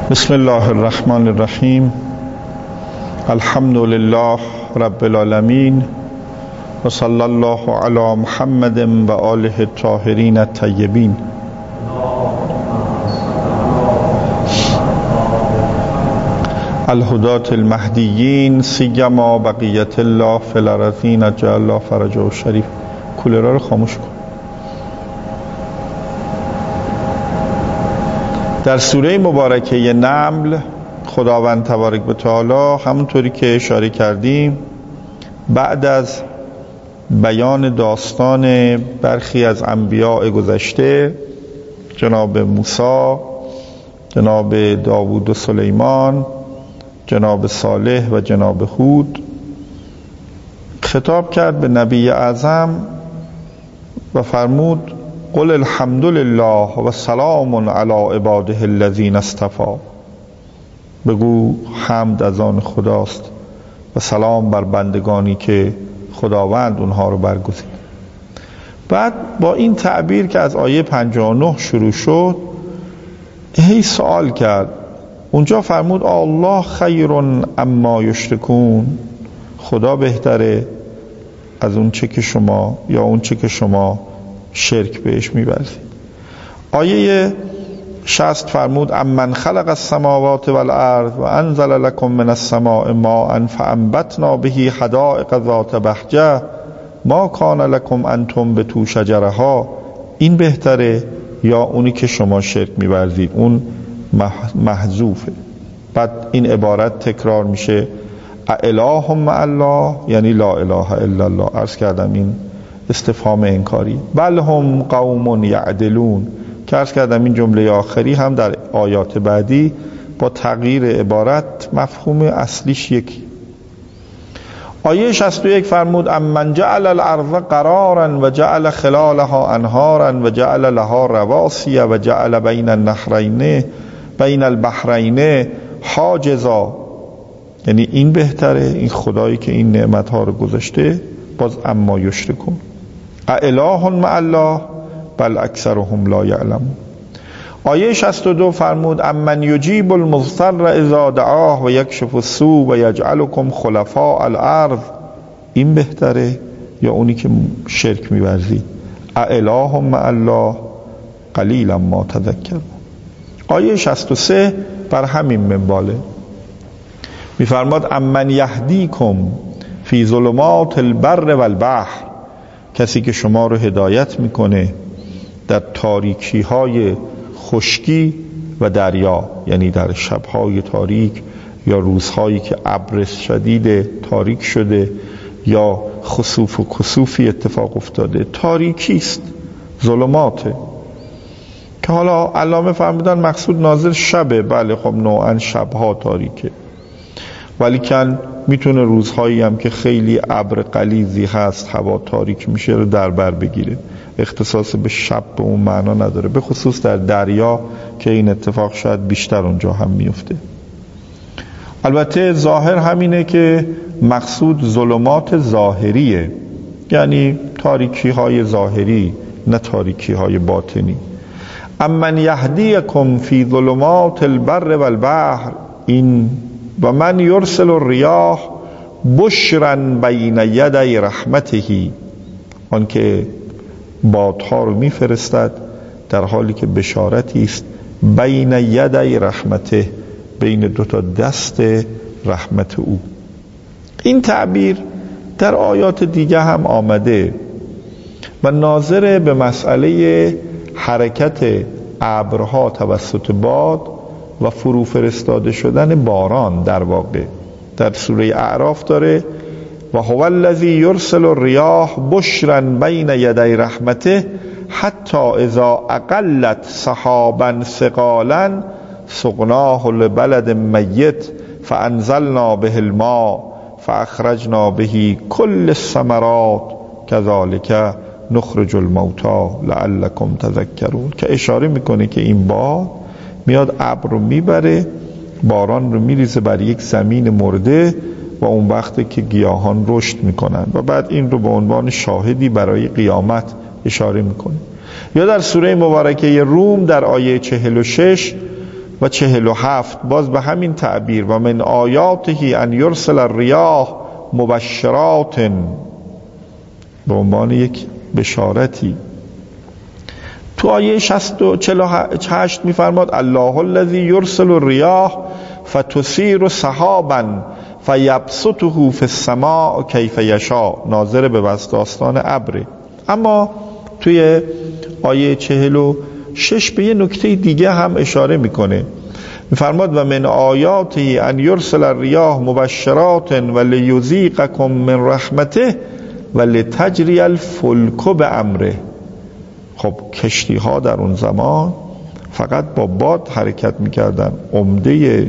بسم الله الرحمن الرحیم. الحمد لله رب العالمین و صلی الله علی محمد و آله الطاهرین الطیبین. الهداة المهدیین سیما بقیت الله فی الارضین عجل الله فرجه الشریف. کولرها رو خاموش کن. در سوره مبارکه نمل خداوند تبارک و تعالی همونطوری که اشاره کردیم بعد از بیان داستان برخی از انبیاء گذشته، جناب موسی، جناب داوود و سلیمان، جناب صالح و جناب هود، خطاب کرد به نبی اعظم و فرمود قل الحمد لله و سلام علی عباده الذین اصطفی. بگو حمد از آن خداست و سلام بر بندگانی که خداوند اونها رو برگزید. بعد با این تعبیر که از آیه 59 شروع شد هی سوال کرد. اونجا فرمود الله خیر اما یشرکون، خدا بهتره از اون چه که شما یا اون چه که شما شرک بهش می‌ورزید. آیه 60 فرمود امن خلق السماوات والارض و انزل لكم من السماء ماء فانبتنا به حدائق ذات بهجه ما کان لكم ان تنبتوا شجرها. این بهتره یا اونی که شما شرک می‌ورزید؟ اون محذوفه. بعد این عبارت تکرار میشه اله مع الله، یعنی لا اله الا الله. عرض کردم این استفهام انکاری. بل هم قوم یعدلون که عرض کردم این جمله آخری هم در آیات بعدی با تغییر عبارت مفهوم اصلیش یکی. آیه 61 فرمود امن جعل الارض قرارا و جعل خلالها انهارا و جعل لها رواسی و جعل بین النهرین بین البحرین حاجزا. یعنی این بهتره، این خدایی که این نعمتها رو گذاشته. باز اما یشرکون اله مع الله بل اکثرهم لا یعلمون. آیه 62 فرمود امن یجیب المضطر اذا دعاه و یکشف السوء و یجعلکم خلفاء الارض. این بهتره یا اونی که شرک می‌ورزید؟ اله مع الله قلیلا ما تذکرون. آیه 63 بر همین منواله می‌فرماد امن یهدیکم فی ظلمات البر والبحر، کسی که شما رو هدایت میکنه در تاریکی های خشکی و دریا، یعنی در شبهای تاریک یا روزهایی که ابر شدید تاریک شده یا خسوف و کسوفی اتفاق افتاده. تاریکی است، ظلماته، که حالا علامه فرمودن مقصود ناظر شبه. بله خب نوعا شبها تاریکه، ولیکن میتونه روزهایی هم که خیلی ابر غلیظی هست هوا تاریک میشه رو در بر بگیره. اختصاص به شب به اون معنا نداره، به خصوص در دریا که این اتفاق شاید بیشتر اونجا هم میفته. البته ظاهر همینه که مقصود ظلمات ظاهریه، یعنی تاریکی های ظاهری، نه تاریکی های باطنی. امن یهدیکم فی ظلمات البر والبحر این و من یرسل الریاح بشرا بین یدی رحمته، آن که بادها رو میفرستد در حالی که بشارتی است بین یدی رحمته، بین دو تا دست رحمت او. این تعبیر در آیات دیگه هم آمده و ناظر به مسئله حرکت ابرها توسط باد و فرو فرستاده شدن باران. در واقع در سوره اعراف داره و هو الذی یرسل الریاح بشرا بین یدی رحمته حتی اذا اقلت سحابا ثقالا سقناه لبلد میت فانزلنا به الماء فاخرجنا به کل الثمرات كذلک نخرج الموتى لعلکم تذکرون، که اشاره میکنه که این باد میاد ابر رو میبره، باران رو میریزه بر یک زمین مرده و اون وقته که گیاهان رشد میکنن و بعد این رو به عنوان شاهدی برای قیامت اشاره میکنه. یا در سوره مبارکه روم در آیه 46 و 47 باز به همین تعبیر و من آیاته ان یرسل الریاح مبشرات، به عنوان یک بشارتی. تو آیه 48 میفرماد الله الذی یرسل الریاح فتثیر سحابا فیبسطه فی السماء کیف یشاء، ناظر به داستان ابر. اما توی آیه 46 به یه نکته دیگه هم اشاره میکنه، میفرماد و من آیاته ان یرسل الریاح مبشرات و لیذیقکم من رحمته و لتجری الفلک بامره. خب کشتی ها در اون زمان فقط با باد حرکت میکردن، عمده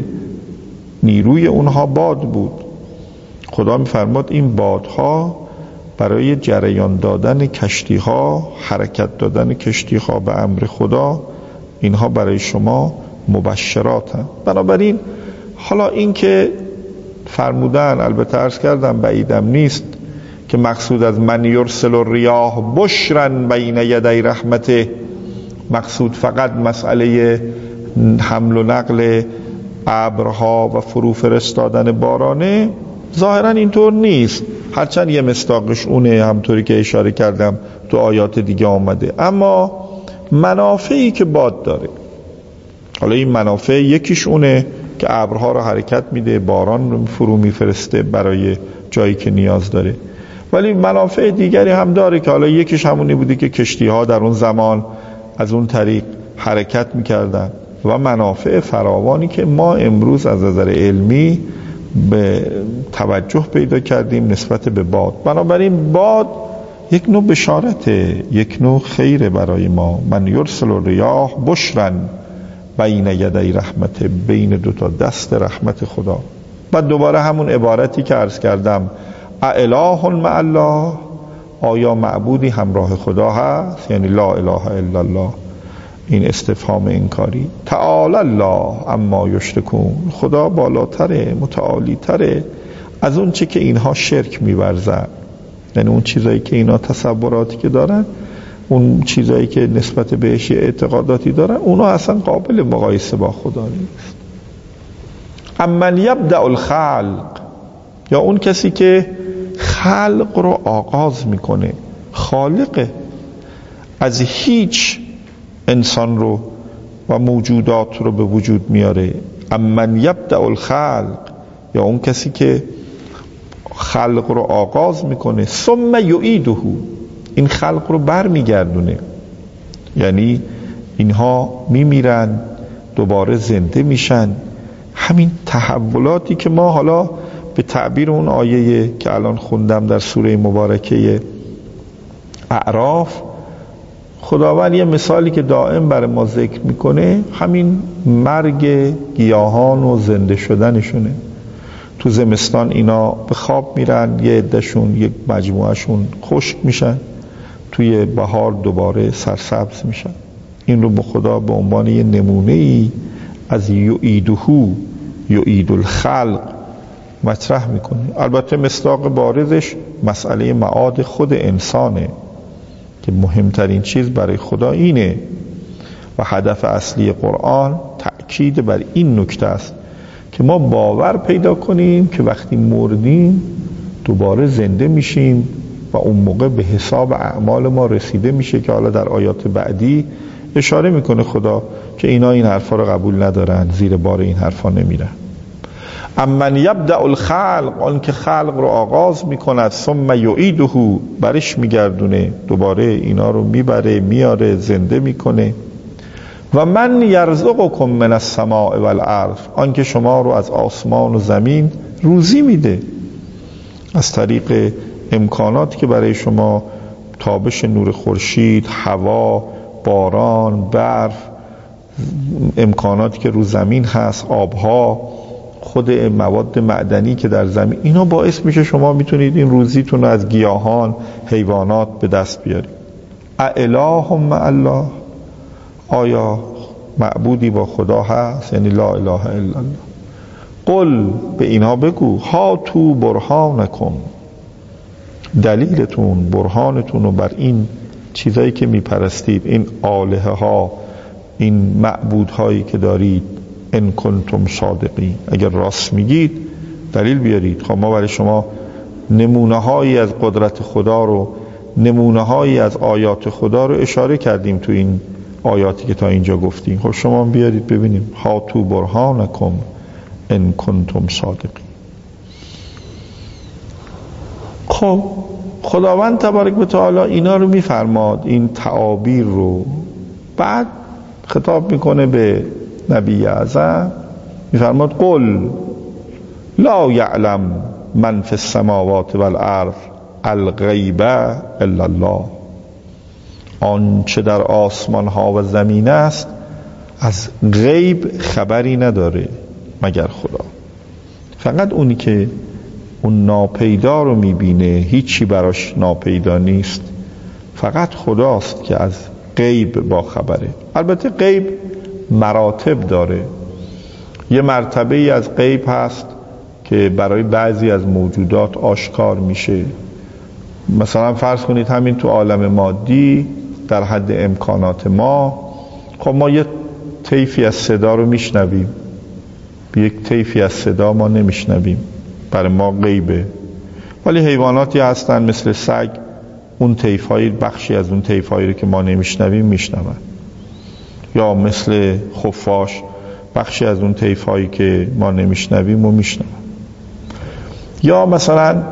نیروی اونها باد بود. خدا میفرماد این بادها برای جریان دادن کشتی ها، حرکت دادن کشتی ها به امر خدا، اینها برای شما مبشرات هم. بنابراین حالا این که فرمودن، البته عرض کردم بعیدم نیست که مقصود از من یرسل الریاح بشرن بین یدی رحمته، مقصود فقط مسئله حمل و نقل ابرها و فرو فرستادن بارانه، ظاهرا اینطور نیست، هرچند یه مصداقش اونه، همطوری که اشاره کردم تو آیات دیگه آمده. اما منافعی که باد داره، حالا این منافع یکیش اونه که ابرها رو حرکت میده، باران رو فرو میفرسته برای جایی که نیاز داره، ولی منافع دیگری هم داره که حالا یکیش همونی بوده که کشتی ها در اون زمان از اون طریق حرکت میکردن و منافع فراوانی که ما امروز از نظر علمی به توجه پیدا کردیم نسبت به باد. بنابراین باد یک نوع بشارته، یک نوع خیره برای ما. من یرسل الریاح بشرن بین یدی رحمت، بین دوتا دست رحمت خدا. بعد دوباره همون عبارتی که عرض کردم، اله مع الله، آیا معبودی همراه خدا هست؟ یعنی لا اله الا الله، این استفهام انکاری. تعالی الله اما یشرکون، خدا بالاتره، متعالی تره از اون چه که اینها شرک می‌ورزن، یعنی اون چیزایی که اینا تصوراتی که دارن، اون چیزایی که نسبت بهش اعتقاداتی دارن، اونا اصلا قابل مقایسه با خدا نیست. امن یبدأ الخلق، یا اون کسی که خلق رو آغاز میکنه، خالقه، از هیچ انسان رو و موجودات رو به وجود میاره. امن یبدأ الخلق، یا اون کسی که خلق رو آغاز میکنه، ثم یعیده، این خلق رو بر میگردونه، یعنی اینها میمیرن دوباره زنده میشن. همین تحولاتی که ما حالا به تعبیر اون آیه که الان خوندم در سوره مبارکه اعراف، خداوند یه مثالی که دائم برای ما ذکر میکنه همین مرگ گیاهان و زنده شدنشونه. تو زمستان اینا به خواب میرن، یه عده‌شون، یک مجموعهشون خشک میشن، توی بهار دوباره سرسبز میشن. این رو به خدا به عنوان یه نمونه‌ای از یعیده، یعید الخلق مطرح میکنه. البته مصداق بارزش مسئله معاد خود انسانه که مهمترین چیز برای خدا اینه و هدف اصلی قرآن تأکید بر این نکته است که ما باور پیدا کنیم که وقتی مردیم دوباره زنده میشیم و اون موقع به حساب اعمال ما رسیده میشه، که حالا در آیات بعدی اشاره میکنه خدا که اینا این حرفا رو قبول ندارن، زیر بار این حرفا نمیرن. امن یبدأ الخلق، آن که خلق رو آغاز میکند، ثم یعیده، برش میگردونه، دوباره اینا رو میبره میاره زنده میکنه. و من یرزقکم من السماء والارض، آن که شما رو از آسمان و زمین روزی میده از طریق امکاناتی که برای شما، تابش نور خورشید، هوا، باران، برف، امکاناتی که رو زمین هست، آبها، خود مواد معدنی که در زمین، اینا باعث میشه شما میتونید این روزیتون از گیاهان، حیوانات به دست بیارید. اله مع الله، آیا معبودی با خدا هست؟ یعنی لا اله الا الله. قل، به اینها بگو، هاتوا برهانکم، دلیلتون، برهانتون رو بر این چیزایی که میپرستید، این آلهه ها، این معبودهایی که دارید ان کنتم صادقین. اگر راست میگید دلیل بیارید. خب ما برای شما نمونه هایی از قدرت خدا رو، نمونه هایی از آیات خدا رو اشاره کردیم تو این آیاتی که تا اینجا گفتیم. خب شما بیارید ببینیم. هاتوا برهانکم ان کنتم صادقین. خب خداوند تبارک و تعالی اینا رو میفرماد، این تعابیر رو. بعد خطاب میکنه به نبی اعظم، میفرماد قل لا یعلم من فی السماوات والارض الغیب الا الله. آنچه در آسمان ها و زمین است از غیب خبری نداره مگر خدا. فقط اونی که اون ناپیدا رو میبینه، هیچی براش ناپیدا نیست، فقط خداست که از غیب با خبره. البته غیب مراتب داره. یه مرتبه ای از غیب هست که برای بعضی از موجودات آشکار میشه. مثلا فرض کنید همین تو عالم مادی در حد امکانات ما، خب ما یه طیفی از صدا رو میشنویم، یک طیفی از صدا ما نمیشنویم، برای ما غیبه. ولی حیواناتی هستن مثل سگ، اون طیف‌های بخشی از اون طیف‌هایی رو که ما نمیشنویم میشنون. یا مثل خفاش بخشی از اون طیف‌هایی که ما نمیشنویم و میشنون. یا مثلا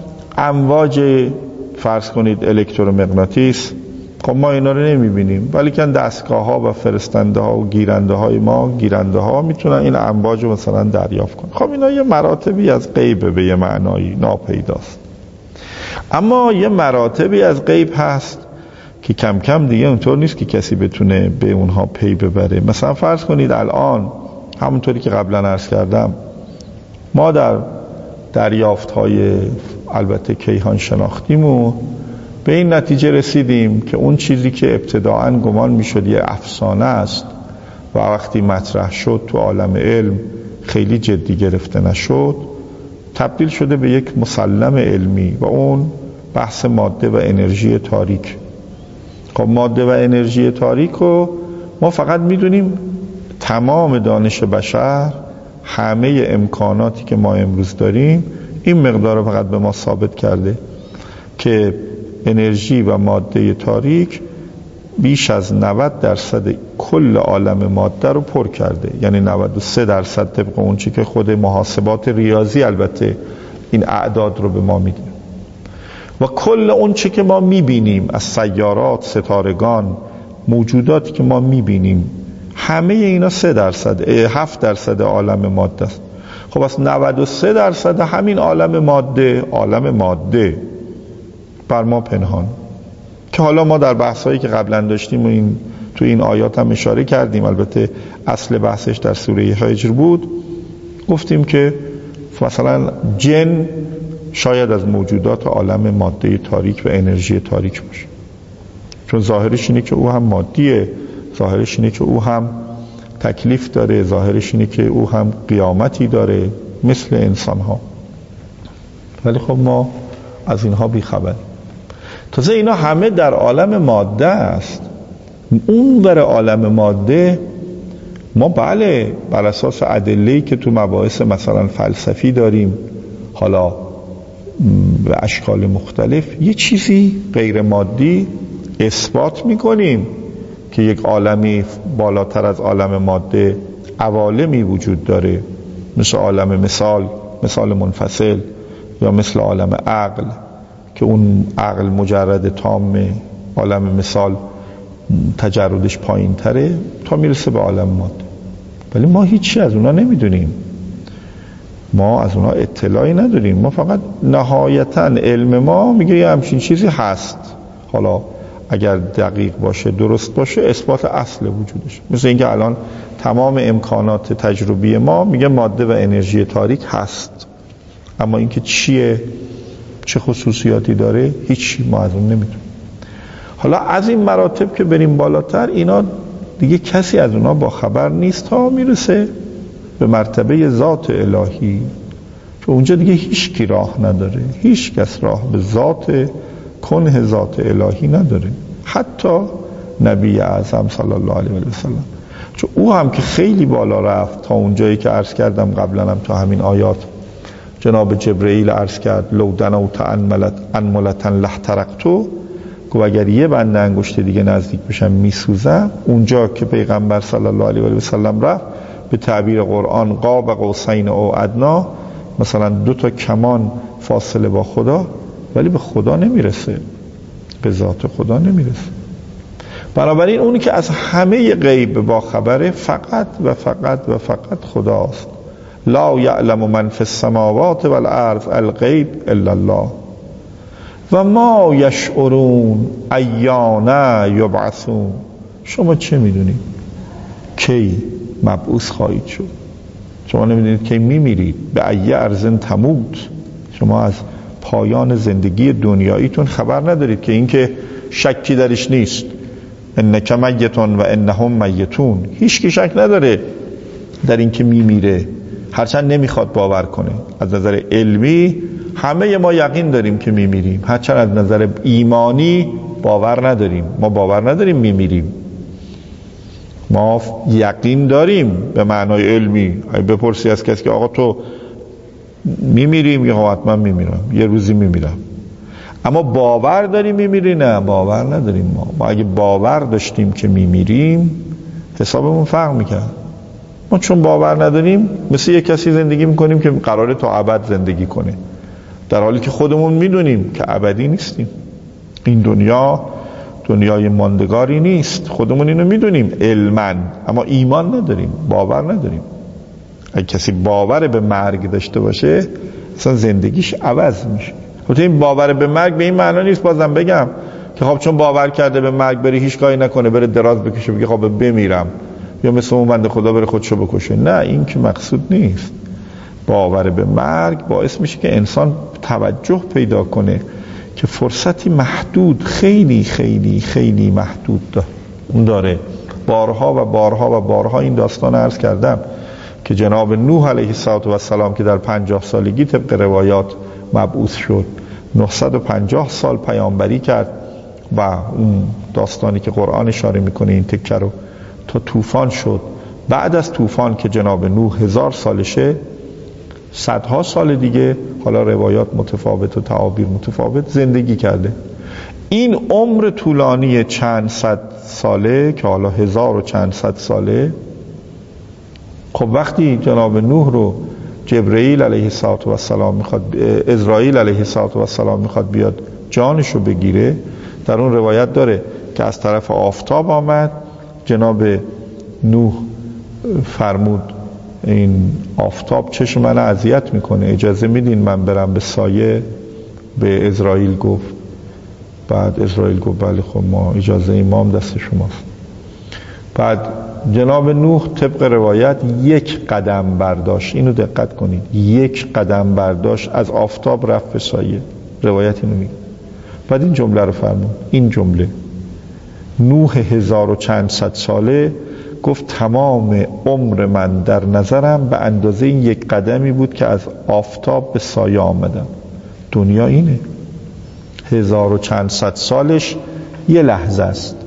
امواج فرض کنید الکترومغناطیس، خب ما اینا رو نمیبینیم، ولی که دستگاه ها و فرستنده ها و گیرنده های ما، گیرنده ها میتونن این امواج رو مثلا دریافت کنن. خب اینا یه مراتبی از غیبه، به یه معنایی ناپیداست. اما یه مراتبی از غیب هست که کم کم دیگه اونطور نیست که کسی بتونه به اونها پی ببره. مثلا فرض کنید الان همونطوری که قبلا عرض کردم، ما در دریافت های البته کیهان شناختیمون به این نتیجه رسیدیم که اون چیزی که ابتداعاً گمان میشد یه افسانه است و وقتی مطرح شد تو عالم علم خیلی جدی گرفته نشد، تبدیل شده به یک مسلم علمی و اون بحث ماده و انرژی تاریک. خب ماده و انرژی تاریک رو ما فقط میدونیم، تمام دانش بشر، همه امکاناتی که ما امروز داریم این مقدار رو فقط به ما ثابت کرده که انرژی و ماده تاریک بیش از 90% کل عالم ماده رو پر کرده. یعنی 93% طبق اون چی که خود محاسبات ریاضی البته این اعداد رو به ما میده. و کل اون چی که ما میبینیم از سیارات، ستارگان، موجوداتی که ما میبینیم، همه اینا 7% عالم ماده است. خب از 93% همین عالم ماده بر ما پنهان، که حالا ما در بحثایی که قبلا داشتیم و این تو این آیات هم اشاره کردیم، البته اصل بحثش در سوره هجر بود، گفتیم که مثلا جن شاید از موجودات عالم ماده تاریک و انرژی تاریک باشه، چون ظاهرش اینه که او هم مادیه، ظاهرش اینه که او هم تکلیف داره، ظاهرش اینه که او هم قیامتی داره مثل انسان ها. ولی خب ما از اینها بیخبر. تازه اینا همه در عالم ماده است. اون بر عالم ماده ما بله بر اساس ادله‌ای که تو مباحث مثلا فلسفی داریم، حالا به اشکال مختلف، یه چیزی غیر مادی اثبات میکنیم که یک عالمی بالاتر از عالم ماده عوالمی وجود داره، مثل عالم مثال منفصل، یا مثل عالم عقل که اون عقل مجرد تام، عالم مثال تجردش پایین تره تا میرسه به عالم ماده. ولی ما هیچی از اونا نمیدونیم، ما از اونا اطلاعی نداریم. ما فقط نهایتاً علم ما میگه یه همچین چیزی هست، حالا اگر دقیق باشه، درست باشه، اثبات اصل وجودش. مثل اینکه الان تمام امکانات تجربی ما میگه ماده و انرژی تاریک هست، اما اینکه چیه، چه خصوصیاتی داره، هیچی ما از اون نمیدونیم. حالا از این مراتب که بریم بالاتر، اینا دیگه کسی از اونا با خبر نیست تا میرسه به مرتبه ذات الهی، که اونجا دیگه هیچ کی راه نداره، هیچ کس راه به ذات کنه ذات الهی نداره. حتی نبی اعظم صلی الله علیه و سلم چون او هم که خیلی بالا رفت تا اونجایی که عرض کردم قبلا هم تا همین آیات جناب جبرئیل عرض کرد لو دنوت انملة لاحترقت، گفت اگر یه بند انگشت دیگه نزدیک بشم میسوزم. اونجا که پیغمبر صلی الله علیه و سلم رفت به تعبیر قرآن قاب قوسین او ادنی، مثلا 2 تا کمان فاصله با خدا، ولی به خدا نمیرسه، به ذات خدا نمیرسه. بنابراین اونی که از همه غیب با خبره فقط و فقط و فقط خداست. لا یعلم من فی السماوات والارض الغیب الا الله و ما یشعرون ایان یبعثون. شما چه میدونید کی مبعوث خواهید شد؟ شما نمیدونید کی میمیرید. به ای ارض تموت، شما از پایان زندگی دنیاییتون خبر ندارید که اینکه شکی درش نیست. انک میتون و انهم میتون، هیچ کی شک نداره در اینکه میمیره، هرچند نمیخواد باور کنه. از نظر علمی همه ما یقین داریم که میمیریم، هرچند از نظر ایمانی باور نداریم. ما باور نداریم میمیریم، ما یقین داریم به معنای علمی. بپرسی از کسی که آقا تو میمیریم، یا حتما میمیرم، یه روزی میمیرم. اما باور داریم میمیری؟ نه، باور نداریم. ما اگه باور داشتیم که میمیریم حسابمون فرق میکرد. ما چون باور نداریم مثل یک کسی زندگی میکنیم که قراره تا ابد زندگی کنه، در حالی که خودمون میدونیم که ابدی نیستیم. این دنیا دنیای ماندگاری نیست، خودمون اینو میدونیم علماً، اما ایمان نداریم، باور نداریم. اگه کسی باور به مرگ داشته باشه اصلا زندگیش عوض میشه. خب این باور به مرگ به این معنا نیست، بازم بگم، که خب چون باور کرده به مرگ بره هیچ کاری نکنه، بره دراز بکشه بگه خب بمیرم، یا مثل اون بنده خدا بره خودشو بکشه. نه، این که مقصود نیست. باور به مرگ باعث میشه که انسان توجه پیدا کنه که فرصتی محدود، خیلی خیلی خیلی محدود داره. بارها و بارها و بارها این داستان عرض کردم که جناب نوح علیه السلام که در 50 سالگی طبق روایات مبعوث شد، 950 سال پیامبری کرد و اون داستانی که قرآن اشاره میکنه این تکه رو تا طوفان شد. بعد از طوفان که جناب نوح 1000 سالشه، صدها سال دیگه، حالا روایات متفاوت و تعابیر متفاوت، زندگی کرده. این عمر طولانی چند صد ساله که حالا 1000 و چند صد ساله، خب وقتی جناب نوح رو جبرئیل علیه السلام میخواد، اسرائیل علیه السلام میخواد بیاد جانش رو بگیره، در اون روایت داره که از طرف آفتاب آمد، جناب نوح فرمود این آفتاب چشم من اذیت میکنه، اجازه میدین من برم به سایه؟ به اسرائیل گفت. بعد اسرائیل گفت بله خب ما اجازه ایمام دست شماست. بعد جناب نوح طبق روایت 1 قدم برداشت، اینو دقت کنید، 1 قدم برداشت از آفتاب رفت به سایه. روایت اینو میگه. بعد این جمله رو فرمود، این جمله نوح 1000 و چند صد ساله گفت تمام عمر من در نظرم به اندازه این 1 قدمی بود که از آفتاب به سایه آمدم. دنیا اینه، 1000 و چند صد سالش یه لحظه است،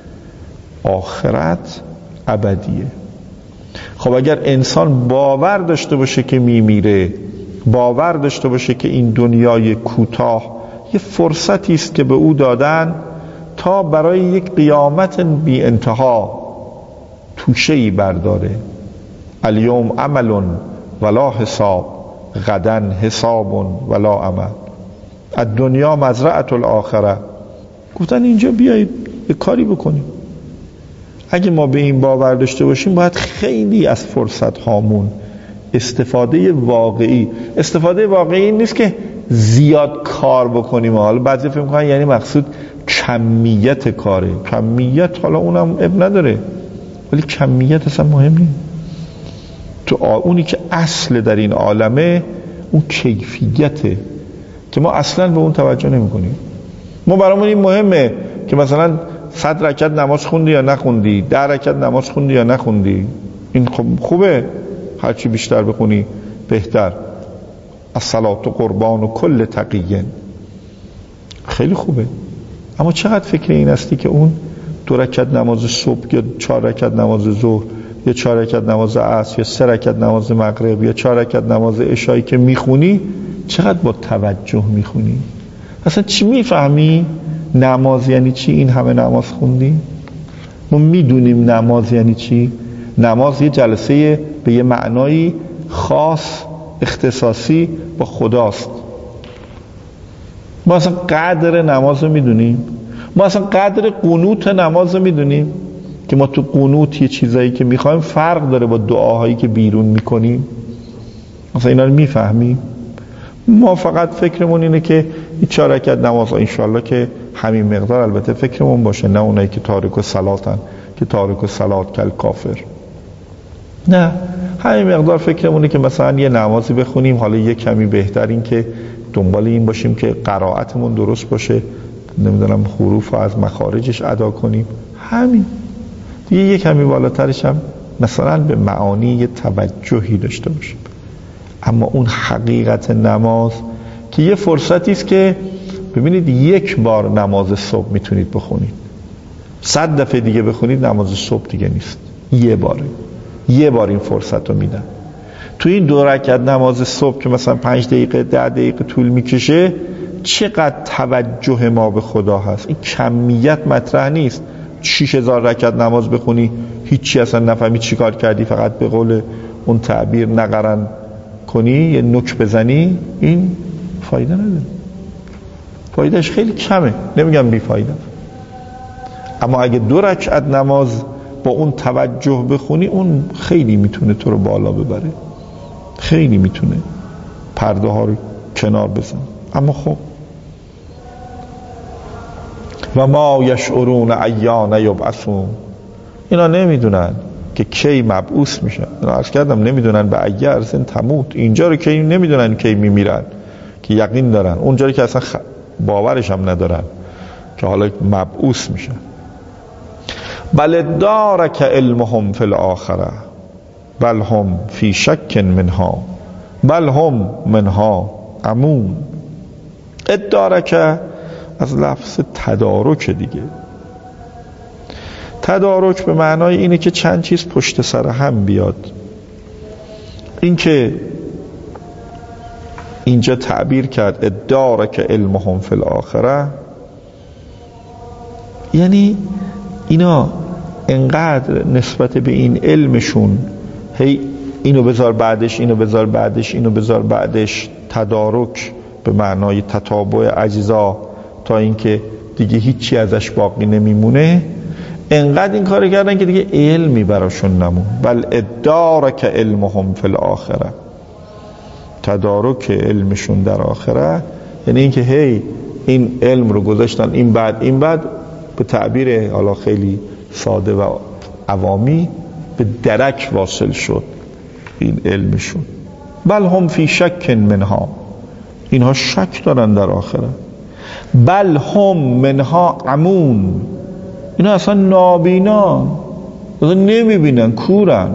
آخرت ابدیه. خب اگر انسان باور داشته باشه که میمیره، باور داشته باشه که این دنیای کوتاه یه فرصتی است که به او دادن تا برای یک قیامت بی انتها توشه‌ای برداره، الیوم عمل ولا حساب غدا حساب ولا عمل، الدنیا مزرعة الاخره. گفتن اینجا بیایید یه کاری بکنیم. اگه ما به این باور داشته باشیم باید خیلی از فرصت هامون استفاده واقعی این نیست که زیاد کار بکنیم. حالا بعضی فکر می‌کنن یعنی مقصود کمیت کاره. کمیت حالا اونم اب نداره، ولی کمیت اصلا مهم نیست. تو اونی که اصل در این عالمه اون کیفیته که ما اصلا به اون توجه نمی کنیم. ما برامون این مهمه که مثلا 100 رکعت نماز خوندی یا نخوندی، 10 رکعت نماز خوندی یا نخوندی. این خوبه، هرچی بیشتر بخونی بهتر. الصلاة قربان و کل تقیین، خیلی خوبه. اما چقدر فکر این هستی که اون 2 رکعت نماز صبح یا 4 رکعت نماز ظهر یا 4 رکعت نماز عصر یا 3 رکعت نماز مغرب یا 4 رکعت نماز عشایی که میخونی چقدر با توجه میخونی؟ اصلا چی میفهمی؟ نماز یعنی چی؟ این همه نماز خوندی؟ ما میدونیم نماز یعنی چی؟ نماز یه جلسه به یه معنایی خاص اختصاصی با خداست. ما اصلا قدر نماز رو میدونیم؟ ما اصلا قدر قنوت نماز رو میدونیم؟ که ما تو قنوت یه چیزایی که میخوایم فرق داره با دعاهایی که بیرون میکنیم. اصلا اینا رو میفهمیم؟ ما فقط فکرمون اینه که این 4 رکعت نماز انشالله که همین مقدار، البته فکرمون باشه، نه اونایی که تارک الصلاتن که تارک الصلات کل کافر، نه همین مقدار فکرمونه که مثلا یه نمازی بخونیم، حالا یه کمی بهتر این که دنبال این باشیم که قرائتمون درست باشه، نمیدونم حروف رو از مخارجش ادا کنیم، همین دیگه. یه کمی بالاترش هم مثلا به معانی یه توجهی داشته باشیم. اما اون حقیقت نماز که یه فرصتی است که ببینید 1 بار نماز صبح میتونید بخونید، 100 دفعه دیگه بخونید نماز صبح دیگه نیست، یه بار این فرصت رو میدن. تو این 2 رکعت نماز صبح که مثلا 5 دقیقه 10 دقیقه طول میکشه، چقدر توجه ما به خدا هست. این کمیت مطرح نیست. 6000 رکعت نماز بخونی هیچی اصلا نفهمی چی کار کردی، فقط به قول اون تعبیر نقرن کنی، یه نوک بزنی، این فایده نداره. فایدهش خیلی کمه، نمیگم بی فایده. اما اگه 2 رکعت نماز با اون توجه بخونی، اون خیلی میتونه تو رو بالا ببره، خیلی میتونه پرده ها رو کنار بزن. اما خب و ما یشعرون ایان یبعثون، اینا نمیدونن که کی مبعوث میشن. اینا عرض کردم نمیدونن به ایه ارزن تموت، اینجا رو که نمیدونن کی میمیرن، که یقین دارن. اونجا رو که اصلا باورش هم ندارن که حالا مبعوث میشن. بل دارک علمهم فی الاخره بل هم فی شک منها بل هم منها عمون. ادارک از لفظ تدارک دیگه. تدارک به معنای اینه که چند چیز پشت سر هم بیاد. این که اینجا تعبیر کرد ادارک علمهم فی الاخره، یعنی اینا انقدر نسبت به این علمشون هی اینو بذار بعدش، اینو بذار بعدش، اینو بذار بعدش، تدارک به معنای تتابع اجزا تا اینکه دیگه هیچی ازش باقی نمیمونه، انقدر این کار کردن که دیگه علمی براشون نمون. بل ادارک علمهم فی الاخره، تدارک علمشون در آخره یعنی اینکه هی این علم رو گذاشتن این بعد به تعبیر حالا خیلی ساده و عوامی به درک واصل شد این علمشون. بل هم فی شک منها، اینها شک دارن در آخره. بل هم منها عمون، اینا اصلا نابینا، اصلا نمیبینن، کورن،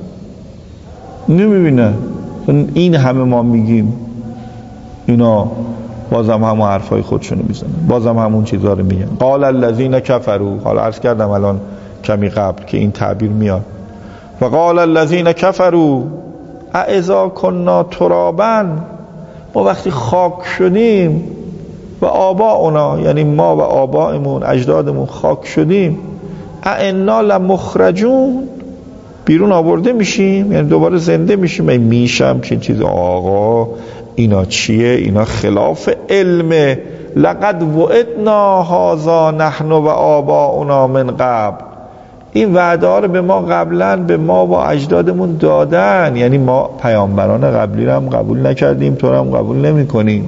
نمیبینن. این همه ما میگیم، اینا بازم همون حرفای خودشونو میزنن، بازم همون چیزا رو میگن. قال الذین کفروا، حالا عرض کردم الان کمی قبل که این تعبیر میاد. و قال الذین کفروا اذا کنا ترابا، ما وقتی خاک شدیم و آباؤنا، یعنی ما و آبائمون اجدادمون خاک شدیم، انا لمخرجون، بیرون آورده میشیم، یعنی دوباره زنده میشیم. میشم چه چیز؟ آقا اینا چیه؟ اینا خلاف علمه. لقد وعدنا هذا نحن و آباؤنا من قبل، این وعده ها رو به ما قبلا به ما و اجدادمون دادن، یعنی ما پیامبران قبلی رو هم قبول نکردیم، تو رو هم قبول نمی کنیم.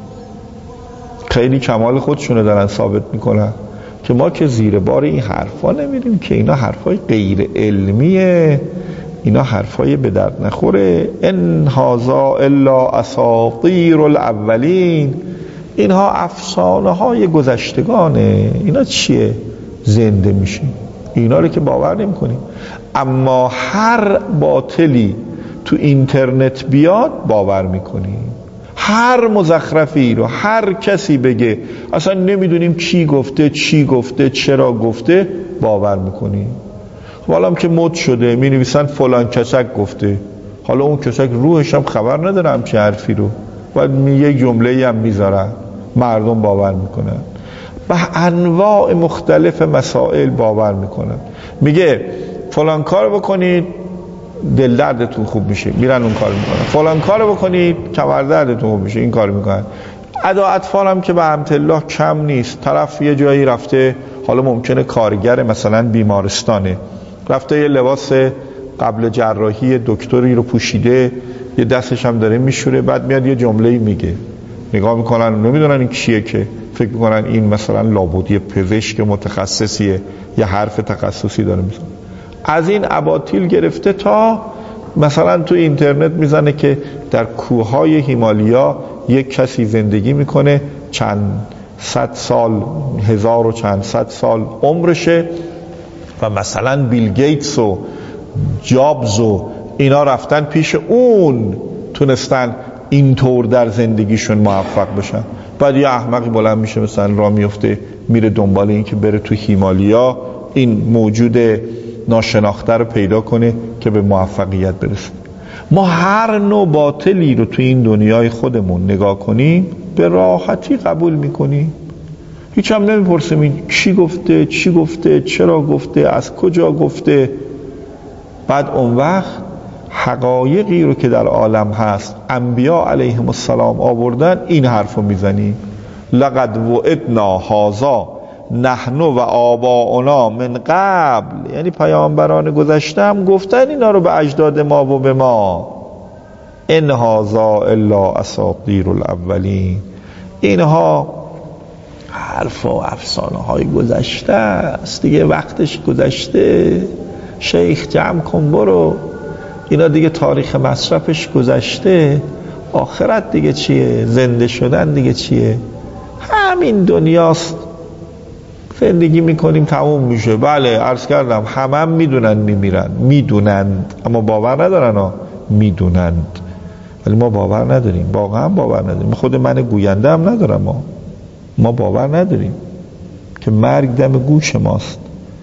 خیلی کمال خودشونو دارن ثابت میکنن که ما که زیر بار این حرفا نمیریم، که اینا حرفای غیر علمیه، اینا حرفای به درد نخوره. ان هذا الا اساطیر الاولین، اینها افسانه های گذشتگانه. اینا چیه؟ زنده میشیم، اینا رو که باور نمی کنیم. اما هر باطلی تو اینترنت بیاد باور میکنیم، هر مزخرفی رو هر کسی بگه، اصلا نمیدونیم کی گفته، چی گفته، چرا گفته، باور میکنیم. حالا هم که مد شده می نویسن فلان کسک گفته، حالا اون کسک روحش هم خبر نداره همچین حرفی رو، بعد یک جمله‌ای هم میذارن، مردم باور میکنن، به انواع مختلف مسائل باور میکنن. میگه فلان کار بکنید دل دردتون خوب میشه، میرن اون کار میکنن. فلان کار بکنید کمر دردتون خوب میشه، این کار میکنن. ادا اطفال هم که به رحمت الله کم نیست. طرف یه جایی رفته، حالا ممکنه کارگر مثلا بیمارستانه، رفته یه لباس قبل جراحی دکتری رو پوشیده، یه دستش هم داره میشوره، بعد میاد یه جمله‌ای میگه، نگاه میکنن نمیدونن این کیه، که فکر میکنن این مثلا لابودی پزشک متخصصیه، یه حرف تخصصی داره میزنه. از این اباطیل گرفته تا مثلا تو اینترنت میزنه که در کوههای هیمالیا یک کسی زندگی میکنه، چند صد سال، 1000 و چند صد سال عمرشه، و مثلا بیل گیتس و جابز و اینا رفتن پیش اون، تونستن اینطور در زندگیشون موفق بشن. بعد یه احمقی بلند میشه مثلا راه میفته میره دنبال این که بره تو هیمالیا این موجود ناشناخته رو پیدا کنه که به موفقیت برسه. ما هر نوع باطلی رو تو این دنیای خودمون نگاه کنیم به راحتی قبول میکنیم، هیچ هم نمیپرسیم این کی گفته، چی گفته، چرا گفته، از کجا گفته. بعد اون وقت حقایقی رو که در عالم هست انبیا علیهم السلام آوردن این حرف رو میزنیم، لقد وعدنا هذا نحن و آباؤنا من قبل، یعنی پیامبران گذشته هم گفتن اینا رو به اجداد ما و به ما، ان هذا الا اساطیر الاولین، اینها حرف و افسانه های گذشته است دیگه، وقتش گذشته، شیخ جمع کن برو، اینا دیگه تاریخ مصرفش گذشته، آخرت دیگه چیه، زنده شدن دیگه چیه، همین دنیاست، زندگی میکنیم تموم میشه. بله عرض کردم همه میدونن میمیرن، میدونند اما باور ندارن ها، میدونند ولی ما باور نداریم، واقعا باور نداریم. خود من گوینده هم ندارم، ما باور نداریم که مرگ دم گوش ماست،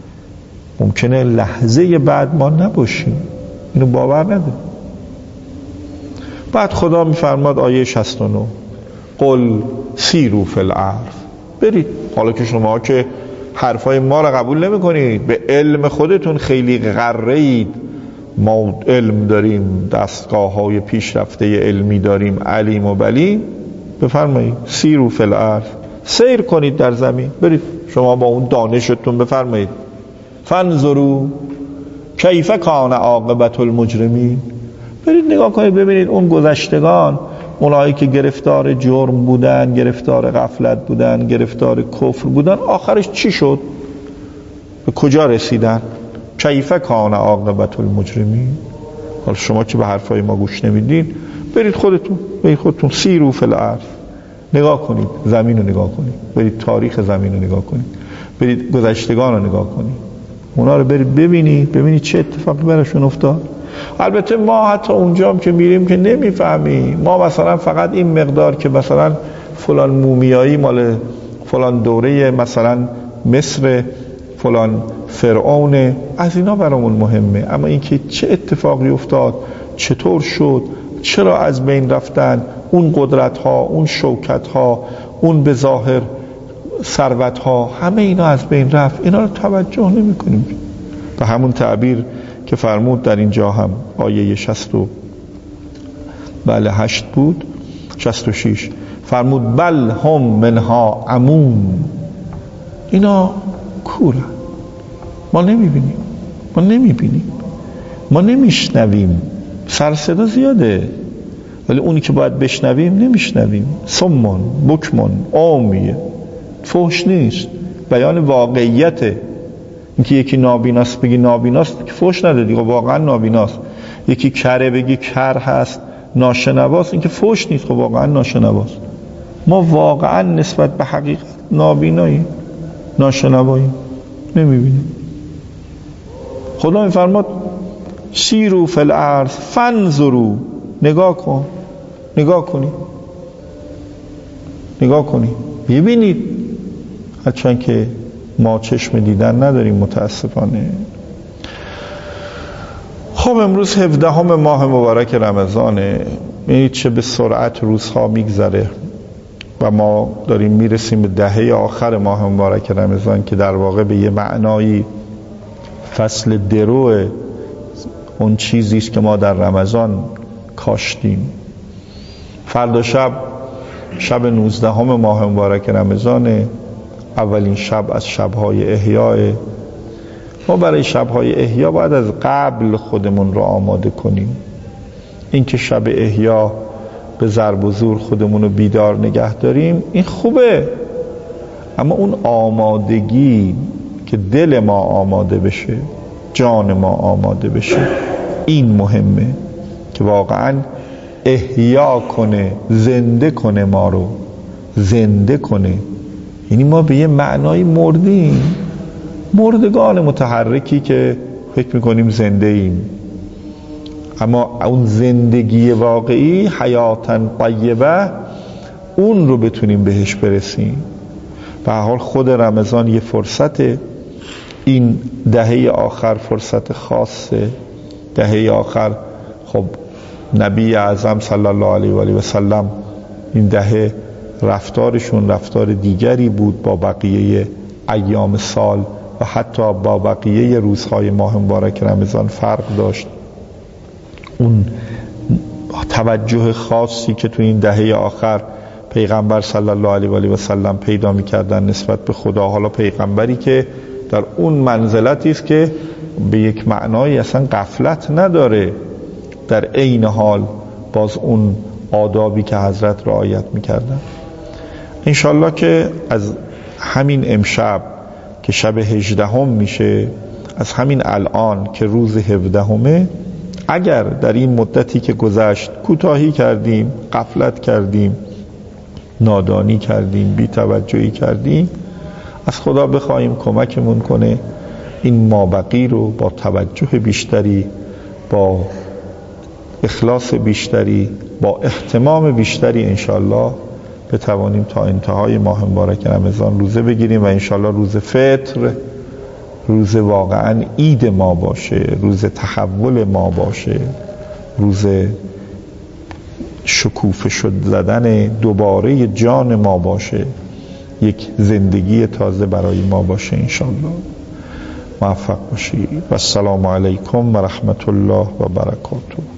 ممکنه لحظه بعد ما نباشیم، اینو باور نداریم. بعد خدا میفرماد آیه 69 قل سیروا فی الارض، برید. حالا که شما که حرفای ما رو قبول نمی کنید، به علم خودتون خیلی غرید، ما علم داریم، دستگاه های پیشرفته علمی داریم، علیم و بلیم، بفرمایید سیروا فی الارض، سیر کنید در زمین، برید شما با اون دانشتون بفرمایید فانظروا کیف کان عاقبت المجرمین، برید نگاه کنید ببینید اون گذشتگان، اونایی که گرفتار جرم بودن، گرفتار غفلت بودن، گرفتار کفر بودن، آخرش چی شد، به کجا رسیدن، کیف کان عاقبت المجرمین. حالا شما که به حرفای ما گوش نمیدین، برید خودتون سیروا فی الارض، نگاه کنید زمین رو نگاه کنید، برید تاریخ زمین رو نگاه کنید، برید گذشتگان رو نگاه کنید، اونا رو برید ببینید چه اتفاقی براشون افتاد. البته ما حتی اونجا هم که میریم که نمیفهمیم، ما مثلا فقط این مقدار که مثلا فلان مومیایی مال فلان دوره مثلا مصر، فلان فرعون، از اینا برامون مهمه، اما اینکه چه اتفاقی افتاد، چطور شد، چرا از بین رفتن اون قدرت ها، اون شوکت ها، اون به ظاهر ثروت ها، همه اینا از بین رفت، اینا رو توجه نمی کنیم. به همون تعبیر که فرمود در اینجا هم آیه 8 بود 66 فرمود بل هم منها عمون، اینا کورن، ما نمیبینیم، ما نمیشنویم، سر صدا زیاده ولی اونی که باید بشنویم نمیشنویم، صمون بکمون عمیه، فحش نیست، بیان واقعیته. اینکه یکی نابیناست بگی نابیناست که فحش نده دیگه، واقعا نابیناست. یکی کره بگی کر هست، ناشنواست، این که فحش نیست، خب واقعا ناشنواست. ما واقعا نسبت به حقیقت نابیناییم، ناشنواییم، نمیبینیم. خدا میفرماد سیروا فی الارض فانظروا، نگاه کنید ببینید، هرچند که ما چشم دیدن نداریم متاسفانه. خب امروز 17 ماه مبارک رمضانه. می‌بینید چه به سرعت روزها میگذره و ما داریم میرسیم به دهه آخر ماه مبارک رمضان که در واقع به یه معنایی فصل درو اون چیزی است که ما در رمضان کاشتیم. فردا شب 19 ماه مبارک رمضان، اولین شب از شب‌های احیاء. ما برای شب‌های احیا باید از قبل خودمون رو آماده کنیم. اینکه شب احیا به ضرب و زور خودمون رو بیدار نگه داریم این خوبه، اما اون آمادگی که دل ما آماده بشه، جان ما آماده بشه، این مهمه که واقعا احیا کنه، زنده کنه، ما رو زنده کنه. یعنی ما به یه معنای مردیم، مردگان متحرکی که فکر میکنیم زنده ایم، اما اون زندگی واقعی، حیاتاً طیبه، اون رو بتونیم بهش برسیم. به هر حال خود رمضان یه فرصته. این دهه آخر فرصت خاصه. دهه آخر خب نبی اعظم صلی الله علیه و آله و سلم این دهه رفتارشون رفتار دیگری بود با بقیه ایام سال و حتی با بقیه روزهای ماه مبارک رمضان فرق داشت. اون توجه خاصی که تو این دهه آخر پیغمبر صلی الله علیه و آله و سلم پیدا می‌کردن نسبت به خدا، حالا پیغمبری که در اون منزلتی است که به یک معنای اصلا غفلت نداره، در عین حال باز اون آدابی که حضرت رعایت می‌کردن. انشالله که از همین امشب که شب 18 میشه، از همین الان که روز 17، اگر در این مدتی که گذشت کوتاهی کردیم، غفلت کردیم، نادانی کردیم، بی‌توجهی کردیم، از خدا بخواهیم کمکمون کنه این مابقی رو با توجه بیشتری، با اخلاص بیشتری، با اهتمام بیشتری انشالله بتوانیم تا انتهای ماه مبارک رمضان روزه بگیریم و انشالله روز فطر روز واقعا عید ما باشه، روز تحول ما باشه، روز شکوفه شد زدن دوباره جان ما باشه، یک زندگی تازه برای ما باشه انشالله. موفق باشید و السلام علیکم و رحمت الله و برکاته.